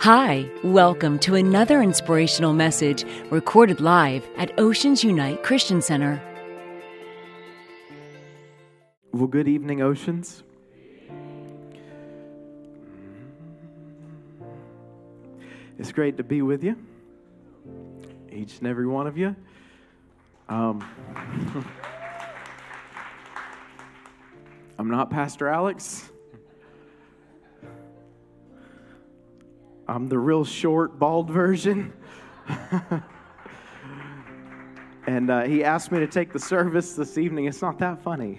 Hi, welcome to another inspirational message recorded live at Oceans Unite Christian Center. Well, good evening, Oceans. It's great to be with you, each and every one of you. I'm not Pastor Alex. I'm the real short, bald version. And he asked me to take the service this evening. It's not that funny.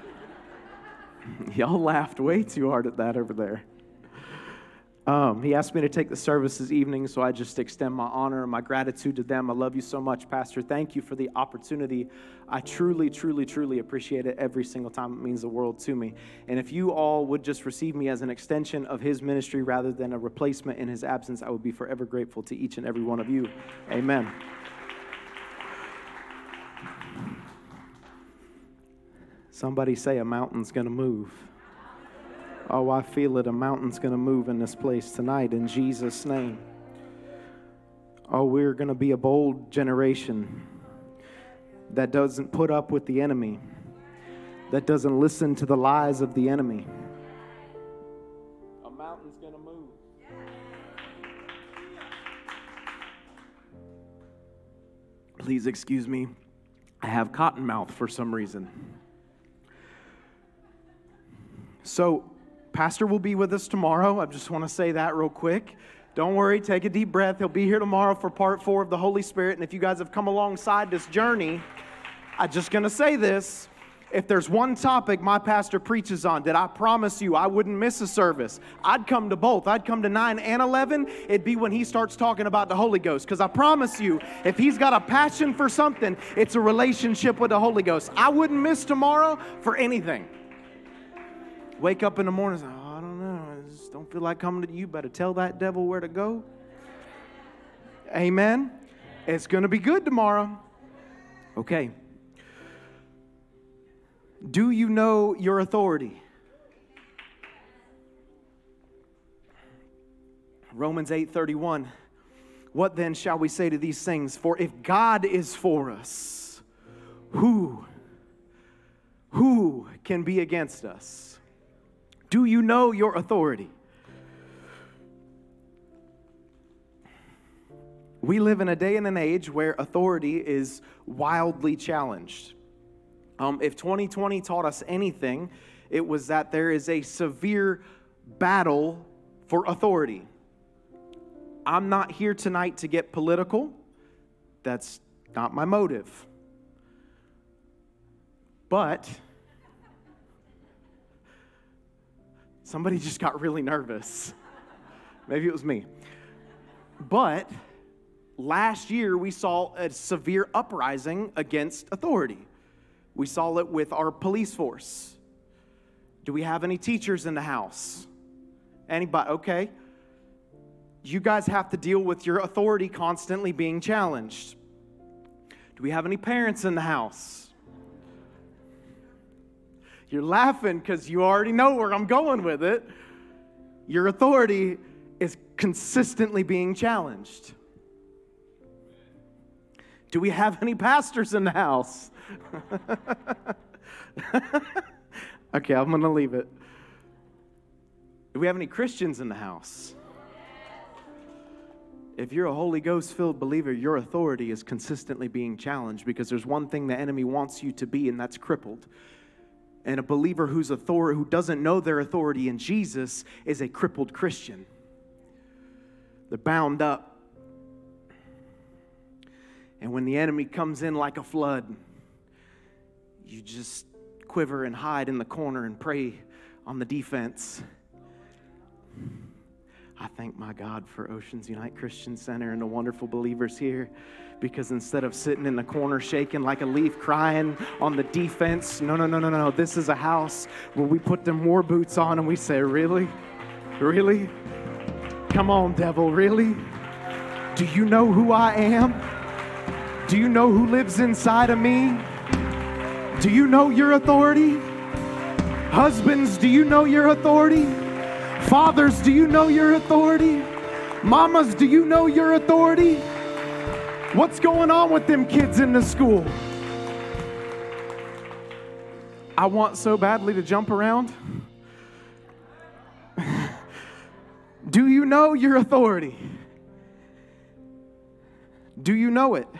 Y'all laughed way too hard at that over there. He asked me to take the service this evening, so I just extend my honor and my gratitude to them. I love you so much, Pastor. Thank you for the opportunity. I truly, truly, truly appreciate it every single time. It means the world to me. And if you all would just receive me as an extension of his ministry rather than a replacement in his absence, I would be forever grateful to each and every one of you. Amen. Somebody say a mountain's going to move. Oh, I feel it. A mountain's going to move in this place tonight in Jesus' name. Oh, we're going to be a bold generation that doesn't put up with the enemy, that doesn't listen to the lies of the enemy. A mountain's going to move. Please excuse me. I have cotton mouth for some reason. So, Pastor will be with us tomorrow. I just want to say that real quick. Don't worry, take a deep breath. He'll be here tomorrow for part 4 of the Holy Spirit. And if you guys have come alongside this journey, I'm just going to say this. If there's one topic my pastor preaches on that I promise you I wouldn't miss a service, I'd come to both. I'd come to 9 and 11. It'd be when he starts talking about the Holy Ghost. Because I promise you, if he's got a passion for something, it's a relationship with the Holy Ghost. I wouldn't miss tomorrow for anything. Wake up in the morning and say, oh, I don't know, I just don't feel like coming to you. Better tell that devil where to go. Amen. It's going to be good tomorrow. Okay. Do you know your authority? Romans 8:31. What then shall we say to these things? For if God is for us, who can be against us? Do you know your authority? We live in a day and an age where authority is wildly challenged. If 2020 taught us anything, it was that there is a severe battle for authority. I'm not here tonight to get political. That's not my motive. But somebody just got really nervous. Maybe it was me. But last year we saw a severe uprising against authority. We saw it with our police force. Do we have any teachers in the house? Anybody? Okay. You guys have to deal with your authority constantly being challenged. Do we have any parents in the house? You're laughing because you already know where I'm going with it. Your authority is consistently being challenged. Do we have any pastors in the house? Okay, I'm going to leave it. Do we have any Christians in the house? If you're a Holy Ghost-filled believer, your authority is consistently being challenged because there's one thing the enemy wants you to be, and that's crippled. And a believer who doesn't know their authority in Jesus is a crippled Christian. They're bound up. And when the enemy comes in like a flood, you just quiver and hide in the corner and pray on the defense. I thank my God for Oceans Unite Christian Center and the wonderful believers here, because instead of sitting in the corner shaking like a leaf crying on the defense, no. This is a house where we put them war boots on and we say, really? Really? Come on, devil, really? Do you know who I am? Do you know who lives inside of me? Do you know your authority? Husbands, do you know your authority? Fathers, do you know your authority? Mamas, do you know your authority? What's going on with them kids in the school? I want so badly to jump around. Do you know your authority? Do you know it?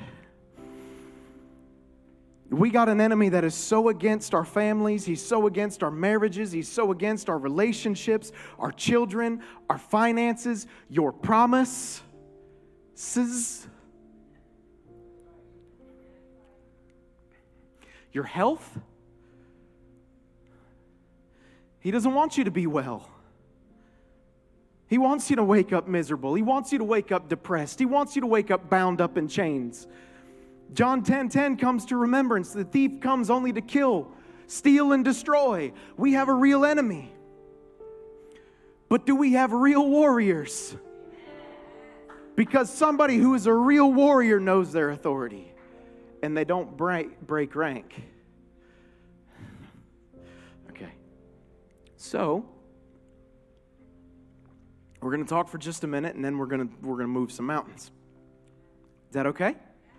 We got an enemy that is so against our families. He's so against our marriages. He's so against our relationships, our children, our finances, your promises. Your health. He doesn't want you to be well. He wants you to wake up miserable. He wants you to wake up depressed. He wants you to wake up bound up in chains. John 10:10 comes to remembrance. The thief comes only to kill, steal, and destroy. We have a real enemy. But do we have real warriors? Because somebody who is a real warrior knows their authority, and they don't break rank. Okay. So, we're going to talk for just a minute, and then we're going to move some mountains. Is that okay?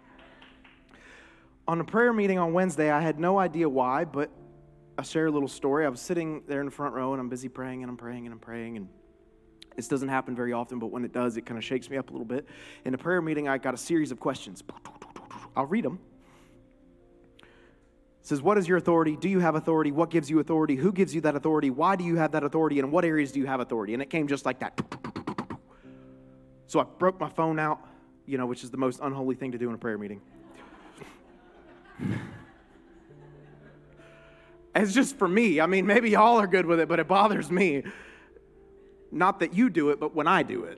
On a prayer meeting on Wednesday, I had no idea why, but I'll share a little story. I was sitting there in the front row, and I'm busy praying, and I'm praying, and I'm praying, and this doesn't happen very often, but when it does, it kind of shakes me up a little bit. In a prayer meeting, I got a series of questions. I'll read them. It says, what is your authority? Do you have authority? What gives you authority? Who gives you that authority? Why do you have that authority? And in what areas do you have authority? And it came just like that. So I broke my phone out, which is the most unholy thing to do in a prayer meeting. It's just for me. I mean, maybe y'all are good with it, but it bothers me. Not that you do it, but when I do it.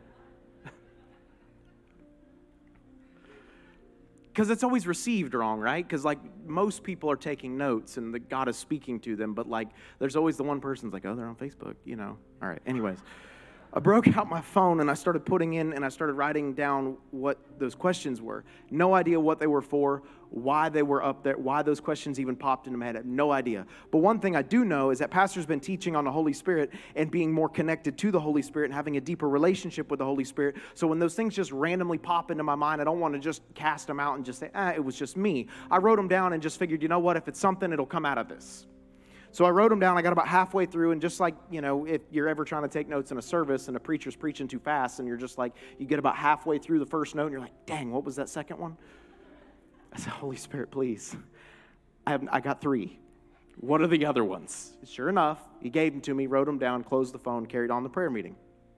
Because it's always received wrong, right? Because most people are taking notes and God is speaking to them, but there's always the one person's like, oh, they're on Facebook, All right, anyways. I broke out my phone and I started putting in and I started writing down what those questions were. No idea what they were for, why they were up there, why those questions even popped into my head. I have no idea. But one thing I do know is that Pastor's been teaching on the Holy Spirit and being more connected to the Holy Spirit and having a deeper relationship with the Holy Spirit. So when those things just randomly pop into my mind, I don't want to just cast them out and just say, it was just me. I wrote them down and just figured, you know what, if it's something, it'll come out of this. So I wrote them down. I got about halfway through, and just like, if you're ever trying to take notes in a service and a preacher's preaching too fast, and you're just like, you get about halfway through the first note, and you're like, dang, what was that second one? I said, Holy Spirit, please. I got 3. What are the other ones? Sure enough, he gave them to me, wrote them down, closed the phone, carried on the prayer meeting.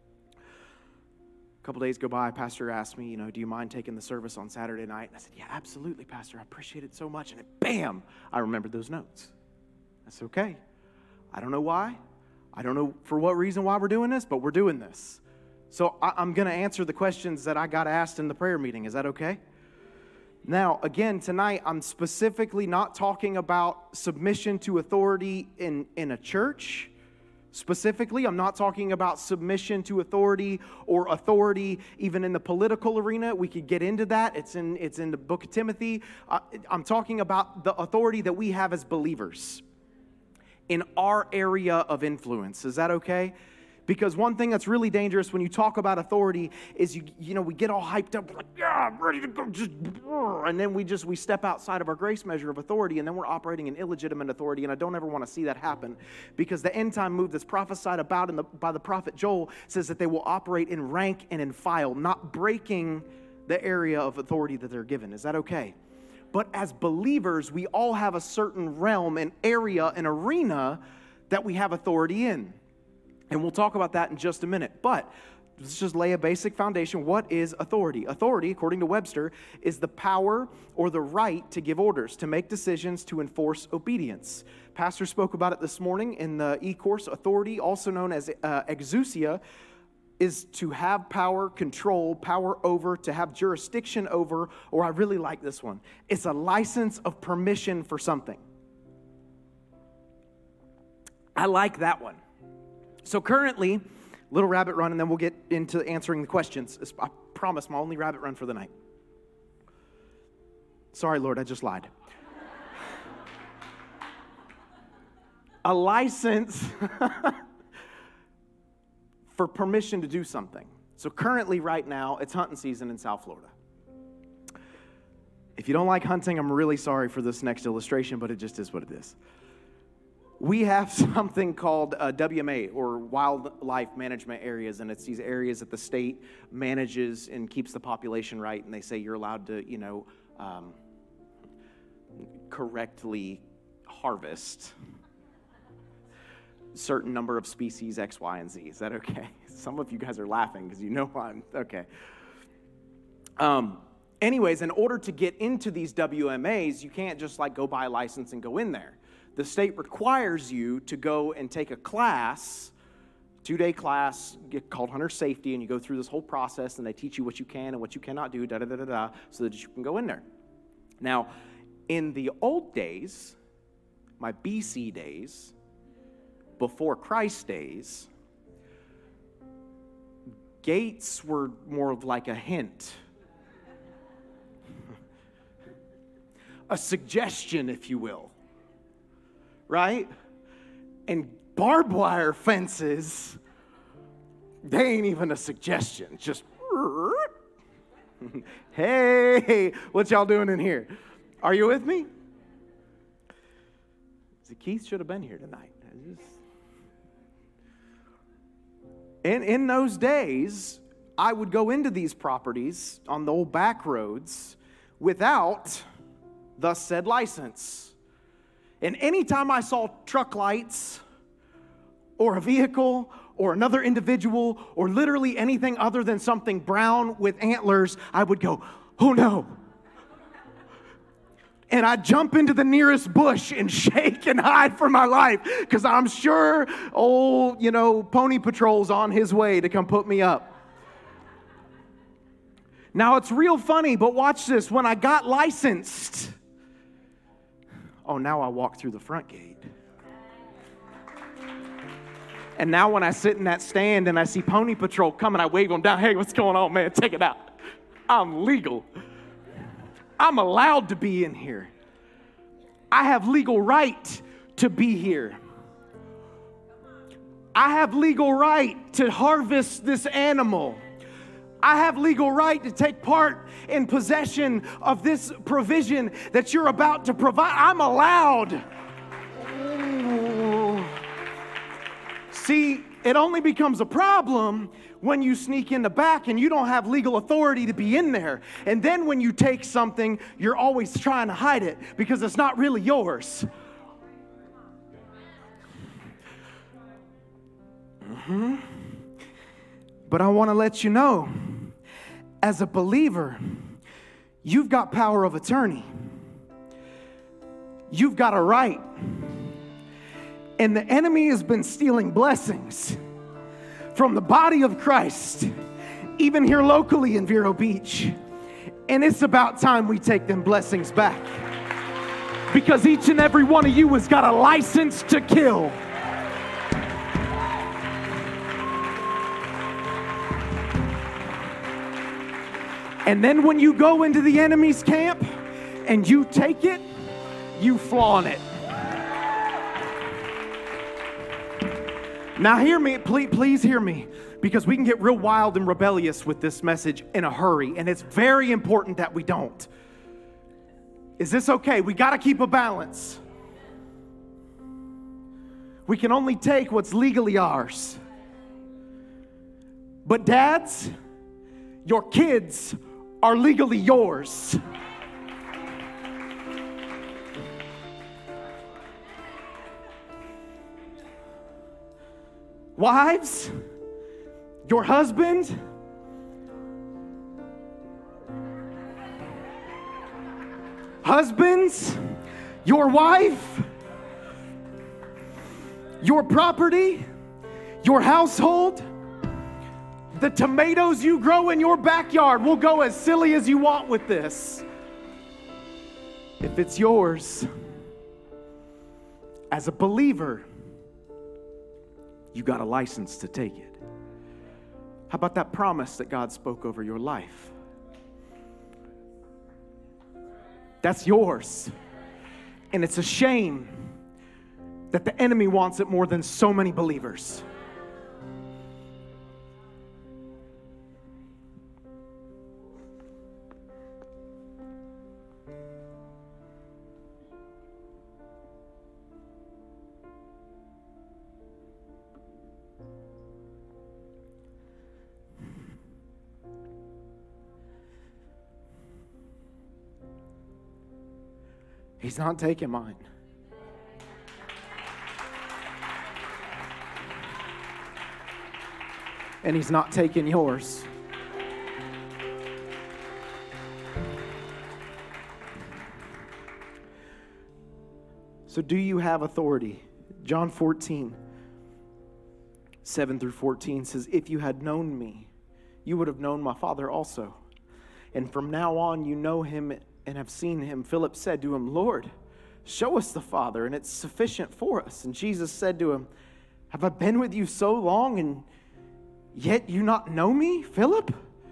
A couple days go by, Pastor asked me, do you mind taking the service on Saturday night? And I said, yeah, absolutely, Pastor. I appreciate it so much. And bam, I remembered those notes. That's okay. I don't know why. I don't know for what reason why we're doing this, but we're doing this. So I'm going to answer the questions that I got asked in the prayer meeting. Is that okay? Now, again, tonight, I'm specifically not talking about submission to authority in a church. Specifically, I'm not talking about submission to authority or authority even in the political arena. We could get into that. It's in the book of Timothy. I'm talking about the authority that we have as believers in our area of influence. Is that okay? Because one thing that's really dangerous when you talk about authority is we get all hyped up, like, yeah, I'm ready to go, and then we step outside of our grace measure of authority, and then we're operating in illegitimate authority, and I don't ever want to see that happen, because the end time move that's prophesied about by the prophet Joel says that they will operate in rank and in file, not breaking the area of authority that they're given. Is that okay? But as believers, we all have a certain realm, an area, an arena that we have authority in. And we'll talk about that in just a minute. But let's just lay a basic foundation. What is authority? Authority, according to Webster, is the power or the right to give orders, to make decisions, to enforce obedience. Pastor spoke about it this morning in the e-course. Authority, also known as exousia, is to have power, control, power over, to have jurisdiction over, or I really like this one. It's a license of permission for something. I like that one. So currently, little rabbit run, and then we'll get into answering the questions. I promise, my only rabbit run for the night. Sorry, Lord, I just lied. A license for permission to do something. So currently, right now, it's hunting season in South Florida. If you don't like hunting, I'm really sorry for this next illustration, but it just is what it is. We have something called WMA, or Wildlife Management Areas, and it's these areas that the state manages and keeps the population right, and they say you're allowed to, correctly harvest certain number of species, X, Y, and Z. Is that okay? Some of you guys are laughing because you know I'm okay. Anyways, in order to get into these WMAs, you can't just go buy a license and go in there. The state requires you to go and take a class, 2-day class called Hunter Safety, and you go through this whole process, and they teach you what you can and what you cannot do, so that you can go in there. Now, in the old days, my BC days, before Christ days, gates were more of like a hint. A suggestion, if you will. Right? And barbed wire fences, they ain't even a suggestion. Just, hey, what y'all doing in here? Are you with me? Keith should have been here tonight. In those days, I would go into these properties on the old back roads without thus said license. And anytime I saw truck lights or a vehicle or another individual or literally anything other than something brown with antlers, I would go, oh no. And I'd jump into the nearest bush and shake and hide for my life because I'm sure old, Pony Patrol's on his way to come put me up. Now, it's real funny, but watch this. When I got licensed, now I walk through the front gate. And now when I sit in that stand and I see Pony Patrol coming, I wave them down. Hey, what's going on, man? Take it out. I'm legal. I'm allowed to be in here. I have legal right to be here. I have legal right to harvest this animal. I have legal right to take part in possession of this provision that you're about to provide. I'm allowed. See, it only becomes a problem when you sneak in the back and you don't have legal authority to be in there. And then when you take something, you're always trying to hide it because it's not really yours. But I want to let you know, as a believer, you've got power of attorney. You've got a right. And the enemy has been stealing blessings from the body of Christ, even here locally in Vero Beach. And it's about time we take them blessings back. Because each and every one of you has got a license to kill. And then when you go into the enemy's camp and you take it, you flaunt it. Now hear me, please hear me, because we can get real wild and rebellious with this message in a hurry, and it's very important that we don't. Is this okay? We got to keep a balance. We can only take what's legally ours. But dads, your kids are legally yours. Wives, your husband, husbands, your wife, your property, your household, the tomatoes you grow in your backyard. We'll go as silly as you want with this. If it's yours, as a believer, you got a license to take it. How about that promise that God spoke over your life? That's yours. And it's a shame that the enemy wants it more than so many believers. He's not taking mine. And He's not taking yours. So do you have authority? John 14, 7 through 14 says, if you had known me, you would have known my Father also. And from now on, you know him and have seen him. Philip said to him, Lord, show us the Father, and it's sufficient for us. And Jesus said to him, have I been with you so long, and yet you not know me, Philip?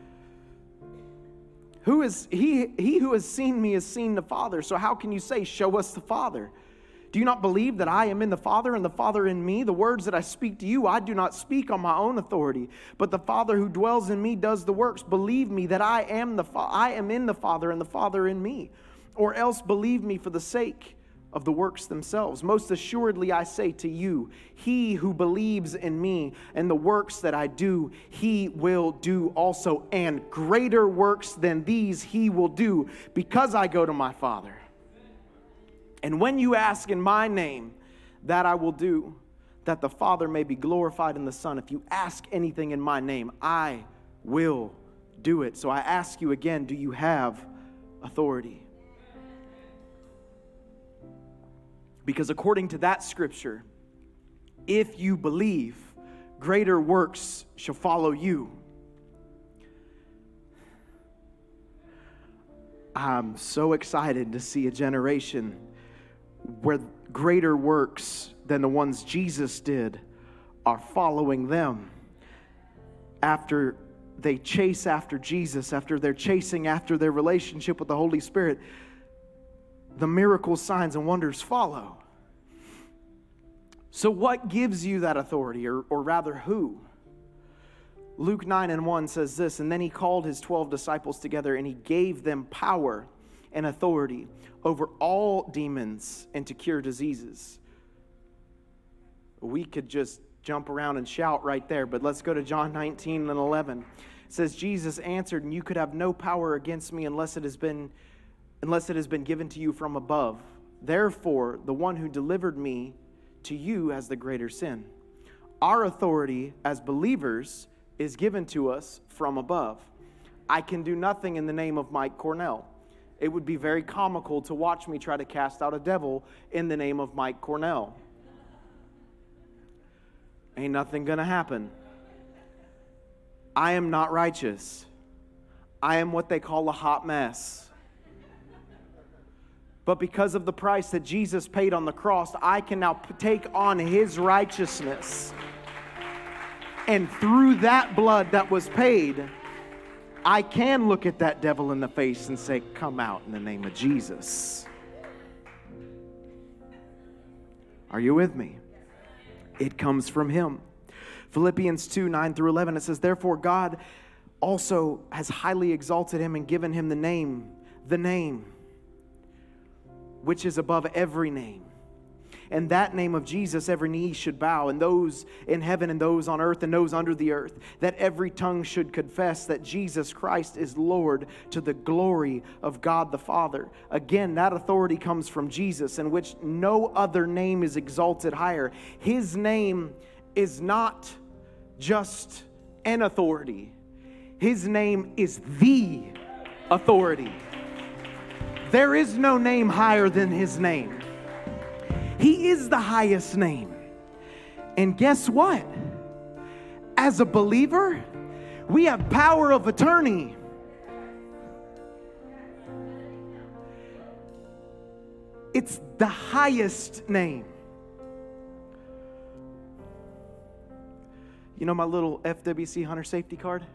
He who has seen me has seen the Father. So how can you say, show us the Father? Do you not believe that I am in the Father and the Father in me? The words that I speak to you, I do not speak on my own authority, but the Father who dwells in me does the works. Believe me that I am in the Father and the Father in me. Or else believe me for the sake of the works themselves. Most assuredly I say to you, he who believes in me and the works that I do, he will do also. And greater works than these he will do, because I go to my Father. And when you ask in my name, that I will do, that the Father may be glorified in the Son. If you ask anything in my name, I will do it. So I ask you again, do you have authority? Because according to that scripture, if you believe, greater works shall follow you. I'm so excited to see a generation where greater works than the ones Jesus did are following them. After they chase after Jesus, after they're chasing after their relationship with the Holy Spirit, the miracles, signs, and wonders follow. So what gives you that authority, or rather who? Luke 9:1 says this, and then he called his 12 disciples together, and he gave them power and authority over all demons and to cure diseases. We could just jump around and shout right there, but let's go to John 19:11. It says, Jesus answered, and you could have no power against me unless it has been given to you from above. Therefore, the one who delivered me to you has the greater sin. Our authority as believers is given to us from above. I can do nothing in the name of Mike Cornell. It would be very comical to watch me try to cast out a devil in the name of Mike Cornell. Ain't nothing gonna happen. I am not righteous. I am what they call a hot mess. But because of the price that Jesus paid on the cross, I can now take on his righteousness. And through that blood that was paid, I can look at that devil in the face and say, come out in the name of Jesus. Are you with me? It comes from him. Philippians 2:9-11, it says, therefore God also has highly exalted him and given him the name, which is above every name. And that name of Jesus, every knee should bow, and those in heaven and those on earth and those under the earth, that every tongue should confess that Jesus Christ is Lord, to the glory of God the Father. Again, that authority comes from Jesus, in which no other name is exalted higher. His name is not just an authority. His name is the authority. There is no name higher than his name. He is the highest name. And guess what? As a believer, we have power of attorney. It's the highest name. You know my little FWC Hunter safety card?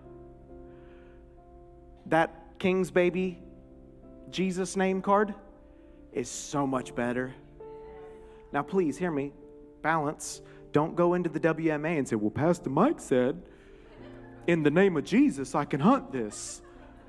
That King's Baby Jesus name card is so much better. Now, please hear me. Balance. Don't go into the WMA and say, well, Pastor Mike said, in the name of Jesus, I can hunt this.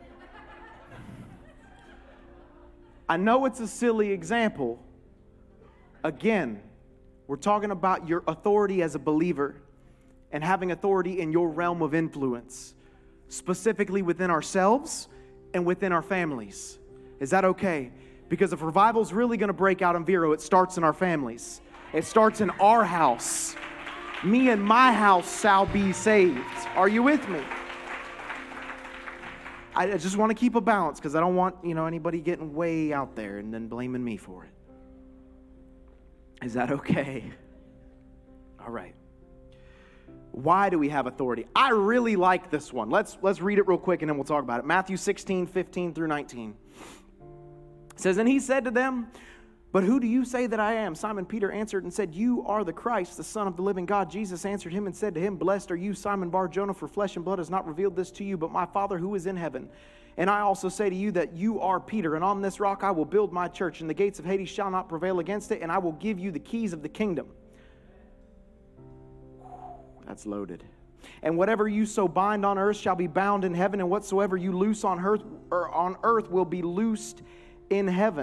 I know it's a silly example. Again, we're talking about your authority as a believer and having authority in your realm of influence, specifically within ourselves and within our families. Is that okay? Because if revival's really going to break out in Vero, it starts in our families. It starts in our house. Me and my house shall be saved. Are you with me? I just want to keep a balance because I don't want, anybody getting way out there and then blaming me for it. Is that okay? All right. Why do we have authority? I really like this one. Let's read it real quick and then we'll talk about it. Matthew 16, 15 through 19. It says, and he said to them, but who do you say that I am? Simon Peter answered and said, you are the Christ, the Son of the living God. Jesus answered him and said to him, blessed are you, Simon Bar-Jonah, for flesh and blood has not revealed this to you, but my Father who is in heaven. And I also say to you that you are Peter, and on this rock I will build my church, and the gates of Hades shall not prevail against it, and I will give you the keys of the kingdom. That's loaded. And whatever you so bind on earth shall be bound in heaven, and whatsoever you loose on earth will be loosed in heaven.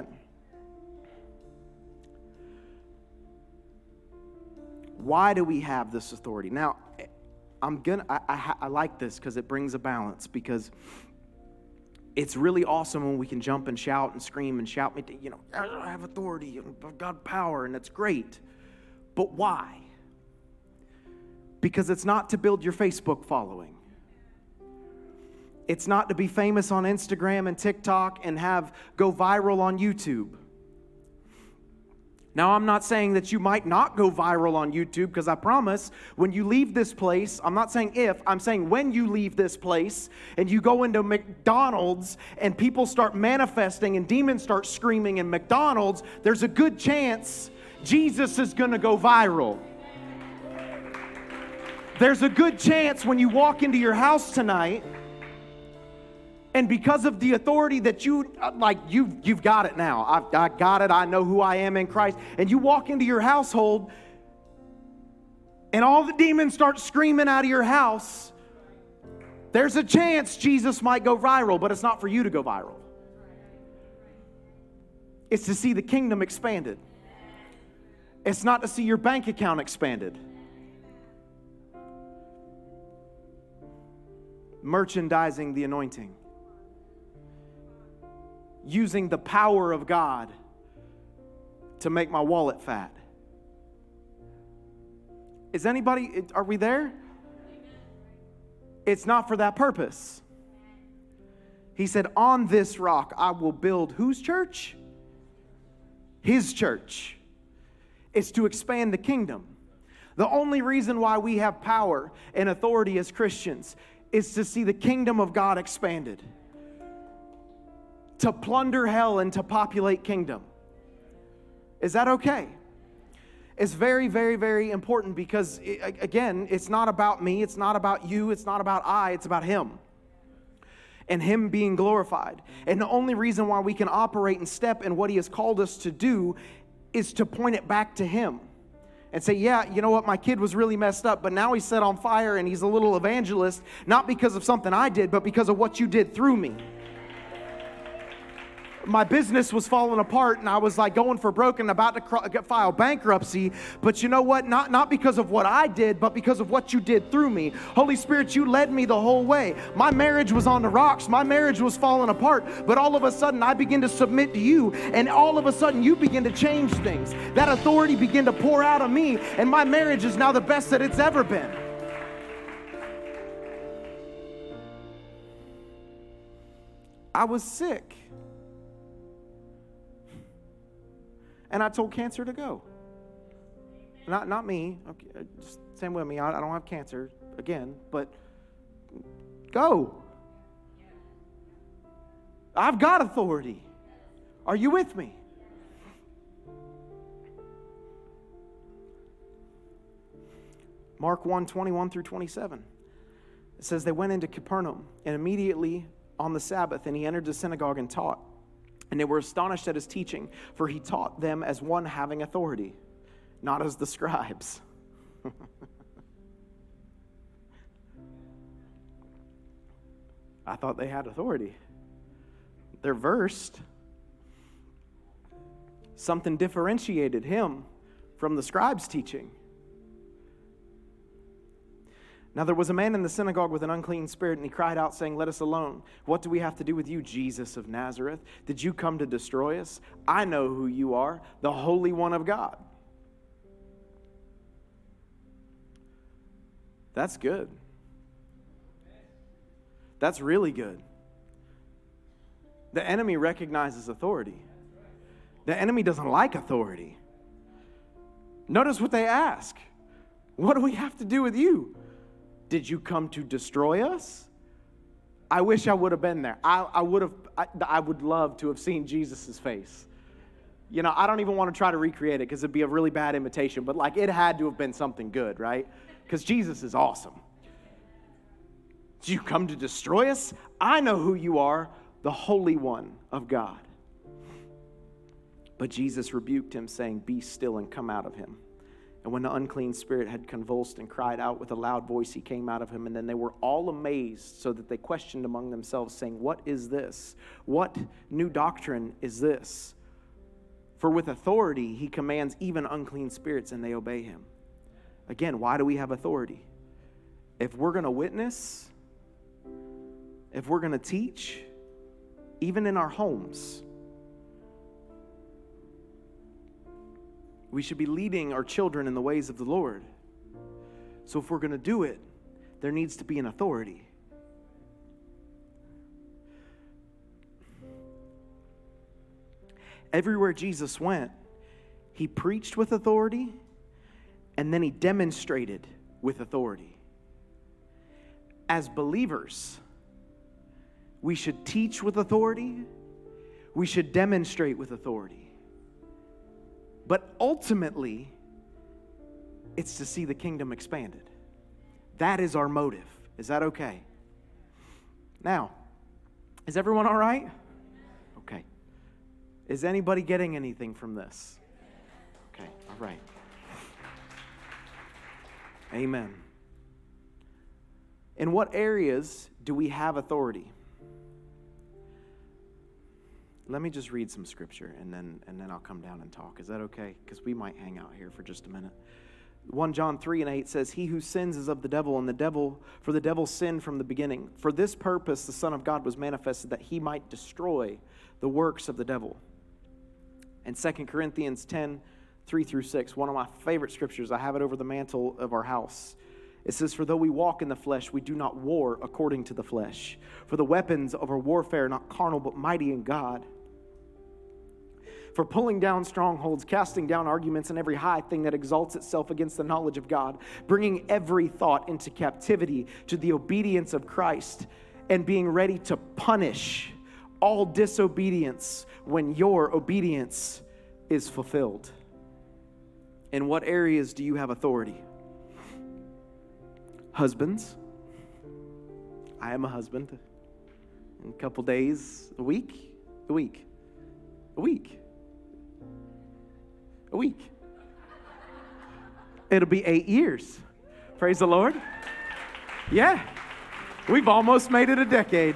Why do we have this authority? Now, I like this because it brings a balance, because it's really awesome when we can jump and shout and scream and shout, I have authority, I've got power, and it's great. But why? Because it's not to build your Facebook following. It's not to be famous on Instagram and TikTok and go viral on YouTube. Now, I'm not saying that you might not go viral on YouTube, because I promise when you leave this place, I'm not saying if, I'm saying when you leave this place and you go into McDonald's and people start manifesting and demons start screaming in McDonald's, there's a good chance Jesus is going to go viral. There's a good chance when you walk into your house tonight, and because of the authority that you've got it now. I got it. I know who I am in Christ. And you walk into your household, and all the demons start screaming out of your house. There's a chance Jesus might go viral, but it's not for you to go viral. It's to see the kingdom expanded. It's not to see your bank account expanded. Merchandising the anointing. Using the power of God to make my wallet fat. Are we there? It's not for that purpose. He said, on this rock I will build whose church? His church. It's to expand the kingdom. The only reason why we have power and authority as Christians is to see the kingdom of God expanded. To plunder hell and to populate kingdom. Is that okay? It's very, very, very important, because, again, it's not about me, it's not about you, it's not about it's about Him. And Him being glorified. And the only reason why we can operate and step in what He has called us to do is to point it back to Him. And say, yeah, you know what, my kid was really messed up, but now he's set on fire and he's a little evangelist, not because of something I did, but because of what you did through me. My business was falling apart and I was like going for broke and about to file bankruptcy. But you know what? Not because of what I did, but because of what you did through me. Holy Spirit, you led me the whole way. My marriage was on the rocks. My marriage was falling apart. But all of a sudden I begin to submit to you, and all of a sudden you begin to change things. That authority began to pour out of me, and my marriage is now the best that it's ever been. I was sick. And I told cancer to go. Not me. Okay, just stand with me. I don't have cancer again, but go. I've got authority. Are you with me? Mark 1:21 through 27. It says, they went into Capernaum, and immediately on the Sabbath, and he entered the synagogue and taught. And they were astonished at his teaching, for he taught them as one having authority, not as the scribes. I thought they had authority. They're versed. Something differentiated him from the scribes' teaching. Now there was a man in the synagogue with an unclean spirit, and he cried out, saying, "Let us alone. What do we have to do with you, Jesus of Nazareth? Did you come to destroy us? I know who you are, the Holy One of God." That's good. That's really good. The enemy recognizes authority. The enemy doesn't like authority. Notice what they ask. What do we have to do with you? Did you come to destroy us? I wish I would have been there. I would love to have seen Jesus' face. You know, I don't even want to try to recreate it because it'd be a really bad imitation, but like it had to have been something good, right? Because Jesus is awesome. Did you come to destroy us? I know who you are, the Holy One of God. But Jesus rebuked him, saying, "Be still and come out of him." And when the unclean spirit had convulsed and cried out with a loud voice, he came out of him. And then they were all amazed, so that they questioned among themselves, saying, "What is this? What new doctrine is this? For with authority he commands even unclean spirits, and they obey him." Again, why do we have authority? If we're going to witness, if we're going to teach, even in our homes, we should be leading our children in the ways of the Lord. So if we're going to do it, there needs to be an authority. Everywhere Jesus went, he preached with authority, and then he demonstrated with authority. As believers, we should teach with authority. We should demonstrate with authority. But ultimately, it's to see the kingdom expanded. That is our motive. Is that okay? Now, is everyone all right? Okay. Is anybody getting anything from this? Okay, all right. Amen. In what areas do we have authority? Let me just read some scripture, and then I'll come down and talk. Is that okay? Because we might hang out here for just a minute. 1 John 3:8 says, "He who sins is of the devil, and the devil sinned from the beginning. For this purpose the Son of God was manifested, that he might destroy the works of the devil." And 2 Corinthians 10:3-6, one of my favorite scriptures. I have it over the mantle of our house. It says, "For though we walk in the flesh, we do not war according to the flesh. For the weapons of our warfare are not carnal, but mighty in God. For pulling down strongholds, casting down arguments, and every high thing that exalts itself against the knowledge of God, bringing every thought into captivity to the obedience of Christ, and being ready to punish all disobedience when your obedience is fulfilled." In what areas do you have authority? Husbands. I am a husband. In a couple days, a week. It'll be 8 years. Praise the Lord. Yeah. We've almost made it a decade.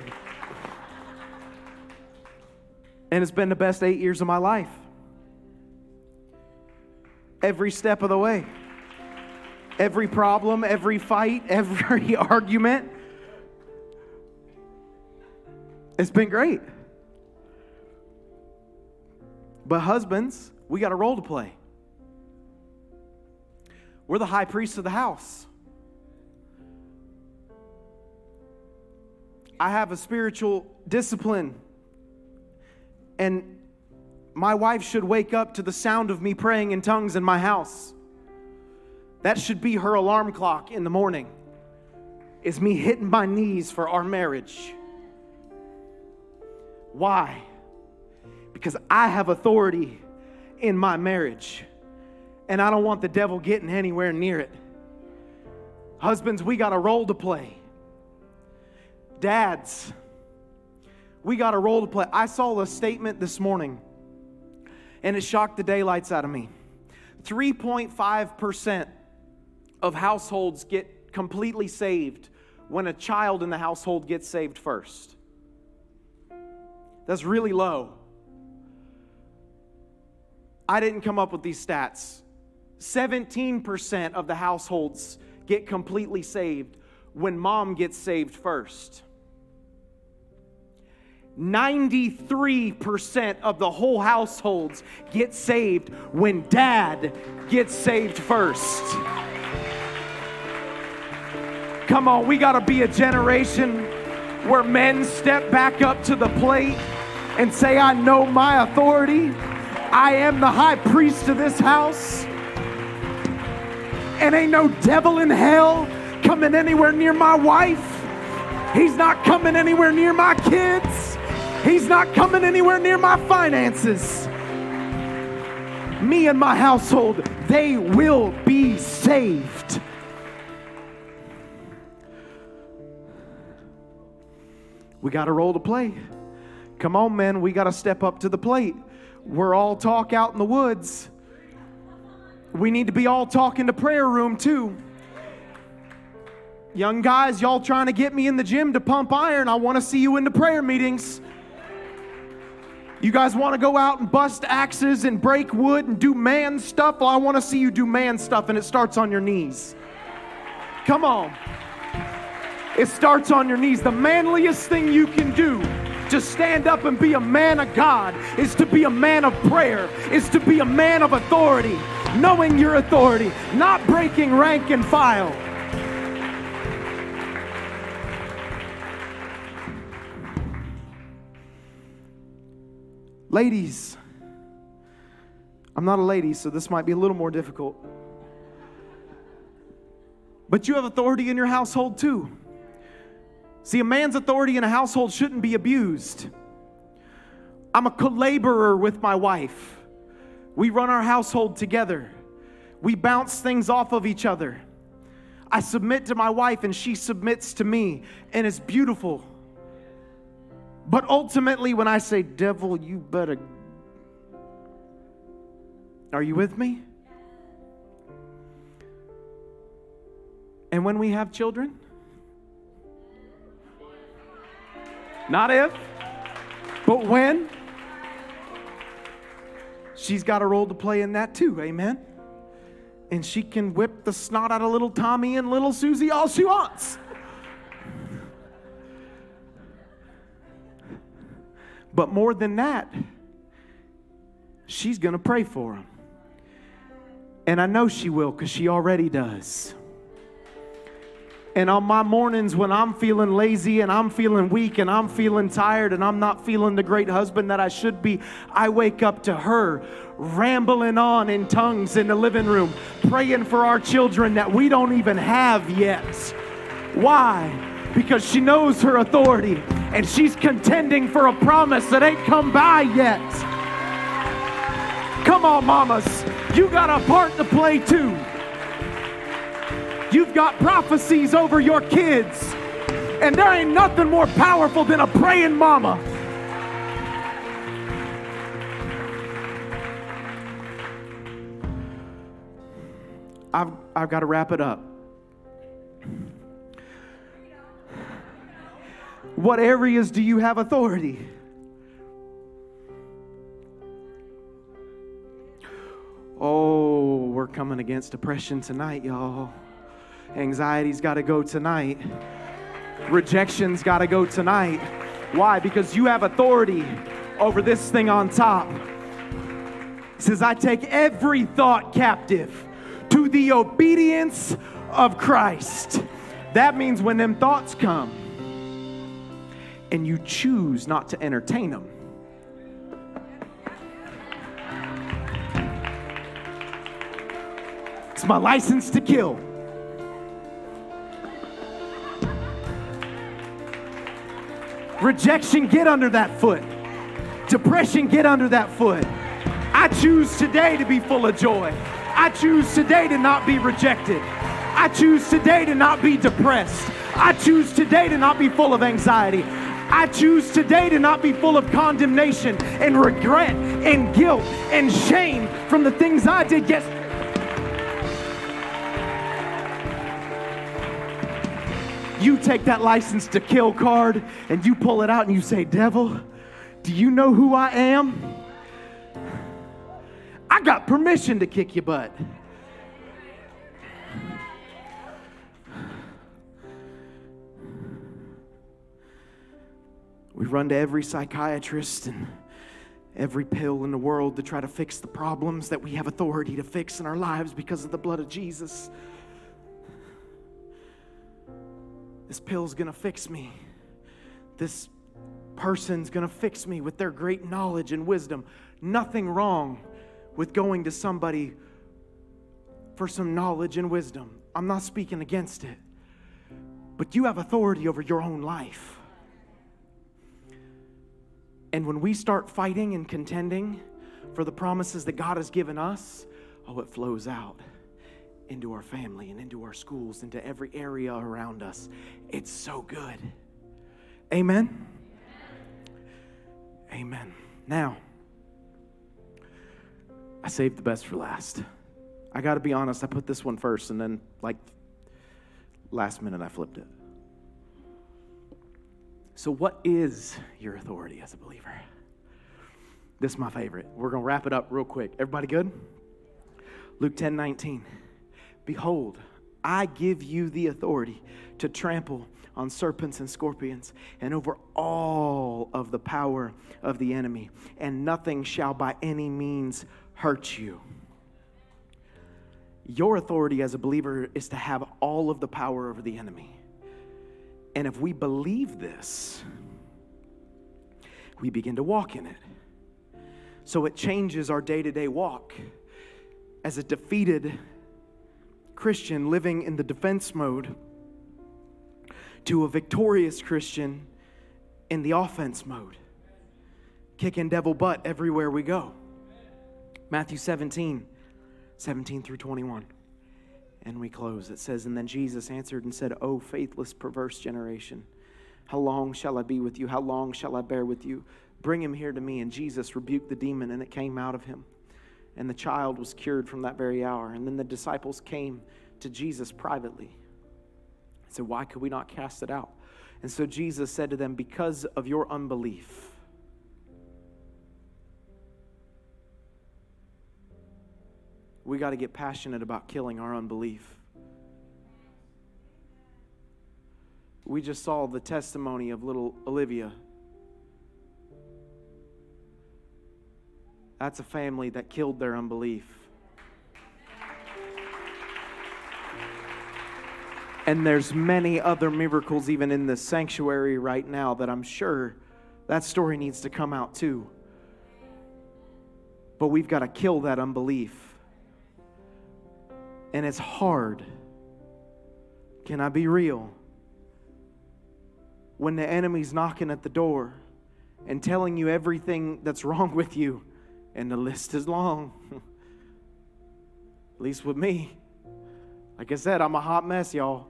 And it's been the best 8 years of my life. Every step of the way. Every problem, every fight, every argument. It's been great. But husbands, we got a role to play. We're the high priest of the house. I have a spiritual discipline. And my wife should wake up to the sound of me praying in tongues in my house. That should be her alarm clock in the morning. Is me hitting my knees for our marriage. Why? Because I have authority in my marriage. And I don't want the devil getting anywhere near it. Husbands, we got a role to play. Dads, we got a role to play. I saw a statement this morning, and it shocked the daylights out of me. 3.5% of households get completely saved when a child in the household gets saved first. That's really low. I didn't come up with these stats. 17% of the households get completely saved when mom gets saved first. 93% of the whole households get saved when dad gets saved first. Come on, we got to be a generation where men step back up to the plate and say, I know my authority. I am the high priest of this house. And ain't no devil in hell coming anywhere near my wife. He's not coming anywhere near my kids. He's not coming anywhere near my finances. Me and my household, they will be saved. We got a role to play. Come on, men, we got to step up to the plate. We're all talk out in the woods. We need to be all talk in the prayer room too. Young guys, y'all trying to get me in the gym to pump iron. I want to see you in the prayer meetings. You guys want to go out and bust axes and break wood and do man stuff? Well, I want to see you do man stuff, and it starts on your knees. Come on. It starts on your knees. The manliest thing you can do to stand up and be a man of God is to be a man of prayer, is to be a man of authority, knowing your authority, not breaking rank and file. Ladies, I'm not a lady, so this might be a little more difficult. But you have authority in your household too. See, a man's authority in a household shouldn't be abused. I'm a co-laborer with my wife. We run our household together. We bounce things off of each other. I submit to my wife and she submits to me, and it's beautiful. But ultimately, when I say, devil, you better... Are you with me? And when we have children, not if, but when, she's got a role to play in that too, amen? And she can whip the snot out of little Tommy and little Susie all she wants. But more than that, she's going to pray for him. And I know she will, because she already does. And on my mornings when I'm feeling lazy and I'm feeling weak and I'm feeling tired and I'm not feeling the great husband that I should be, I wake up to her rambling on in tongues in the living room, praying for our children that we don't even have yet. Why? Because she knows her authority and she's contending for a promise that ain't come by yet. Come on, mamas. You got a part to play too. You've got prophecies over your kids, and there ain't nothing more powerful than a praying mama. I've got to wrap it up. What areas do you have authority? Oh, we're coming against depression tonight, y'all. Anxiety's got to go tonight. Rejection's got to go tonight. Why? Because you have authority over this thing on top. It says, I take every thought captive to the obedience of Christ. That means when them thoughts come and you choose not to entertain them, it's my license to kill. Rejection, get under that foot. Depression, get under that foot. I choose today to be full of joy. I choose today to not be rejected. I choose today to not be depressed. I choose today to not be full of anxiety. I choose today to not be full of condemnation and regret and guilt and shame from the things I did yesterday. You take that license to kill card and you pull it out and you say, devil, do you know who I am? I got permission to kick your butt. We run to every psychiatrist and every pill in the world to try to fix the problems that we have authority to fix in our lives because of the blood of Jesus. This pill's gonna fix me. This person's gonna fix me with their great knowledge and wisdom. Nothing wrong with going to somebody for some knowledge and wisdom. I'm not speaking against it. But you have authority over your own life. And when we start fighting and contending for the promises that God has given us, it flows out into our family and into our schools, into every area around us. It's so good. Amen? Amen. Now, I saved the best for last. I got to be honest, I put this one first, and then, last minute I flipped it. So what is your authority as a believer? This is my favorite. We're going to wrap it up real quick. Everybody good? Luke 10:19. Behold, I give you the authority to trample on serpents and scorpions and over all of the power of the enemy, and nothing shall by any means hurt you. Your authority as a believer is to have all of the power over the enemy. And if we believe this, we begin to walk in it. So it changes our day-to-day walk. As a defeated Christian living in the defense mode to a victorious Christian in the offense mode, kicking devil butt everywhere we go. Matthew 17 through 21. And we close. It says, and then Jesus answered and said, O faithless, perverse generation, how long shall I be with you? How long shall I bear with you? Bring him here to me. And Jesus rebuked the demon, and it came out of him. And the child was cured from that very hour. And then the disciples came to Jesus privately and said, why could we not cast it out? And so Jesus said to them, because of your unbelief. We got to get passionate about killing our unbelief. We just saw the testimony of little Olivia. That's a family that killed their unbelief. And there's many other miracles even in this sanctuary right now that I'm sure that story needs to come out too. But we've got to kill that unbelief. And it's hard. Can I be real? When the enemy's knocking at the door and telling you everything that's wrong with you, and the list is long. At least with me. Like I said, I'm a hot mess, y'all.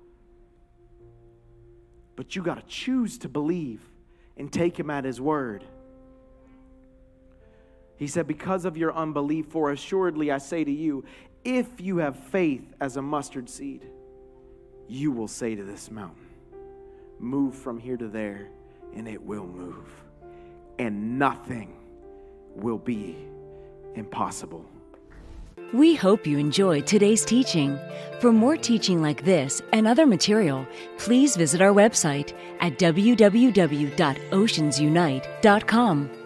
But you got to choose to believe and take him at his word. He said, because of your unbelief, for assuredly I say to you, if you have faith as a mustard seed, you will say to this mountain, move from here to there, and it will move. And nothing will be impossible. We hope you enjoyed today's teaching. For more teaching like this and other material, please visit our website at www.oceansunite.com.